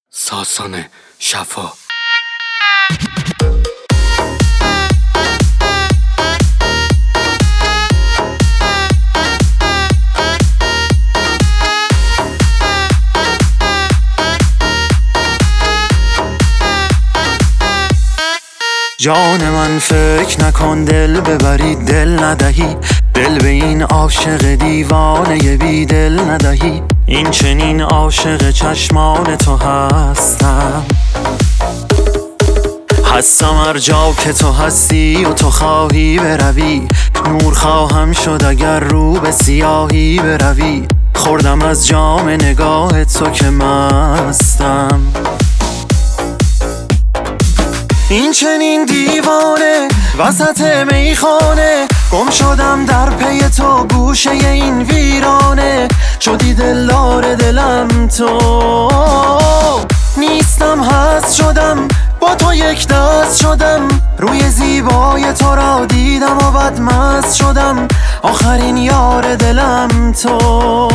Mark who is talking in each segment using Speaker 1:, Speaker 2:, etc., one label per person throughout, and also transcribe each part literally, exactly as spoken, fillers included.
Speaker 1: ساسان شفا.
Speaker 2: جان من فکر نکن دل ببری دل ندهی، دل به این عاشق دیوانه بی دل ندهی. این چنین عاشق چشمان تو هستم، هستم هر جا که تو هستی و تو خواهی بروی. نور خواهم شد اگر رو به سیاهی بروی. خوردم از جام نگاه تو که مستم. این چنین دیوانه وسط میخانه، گم شدم در پی تو گوشه این ویرانه. شدی دلدار دلم تو، نیستم هست شدم با تو یک دست شدم. روی زیبای تو را دیدم و بد مست شدم، آخرین یار دلم تو.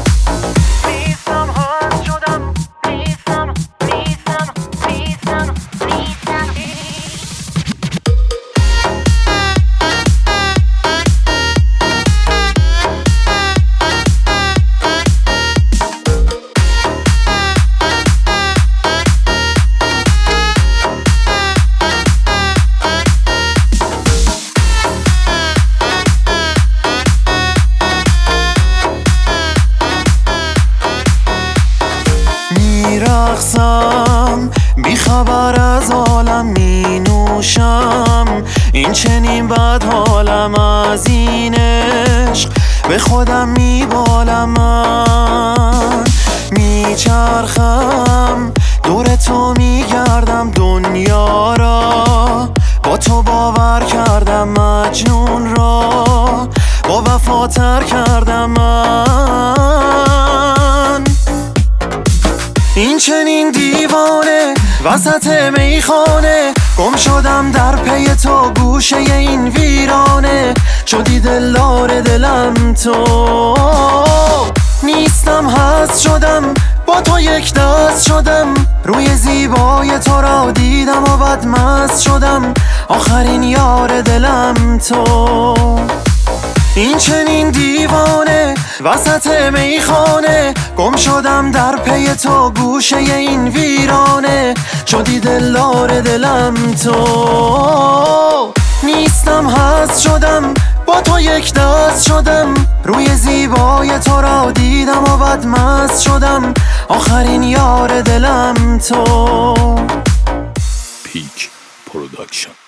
Speaker 2: میرقصم بی خبر از عالم، می نوشم این چنین بد حالم. از این عشق به خودم می بالم. من میچرخم دور تو می گردم، دنیا را با تو باور کردم. مجنون را با وفاتر کردم من. این چنین دیوانه وسط میخانه، گم شدم در پی تو گوشه این ویرانه. شدی دلدار دلم تو، نیستم هست شدم با تو یک دست شدم. روی زیبای تو را دیدم و بد مست شدم، آخرین یار دلم تو. این چنین دیوانه وسط میخانه، گم شدم در پی تو گوشه این ویرانه. شدی دلدار دلم تو، نیستم هست شدم با تو یک دست شدم. روی زیبای تو را دیدم و بد مست شدم، آخرین یار دلم تو.
Speaker 1: پیک پروداکشن.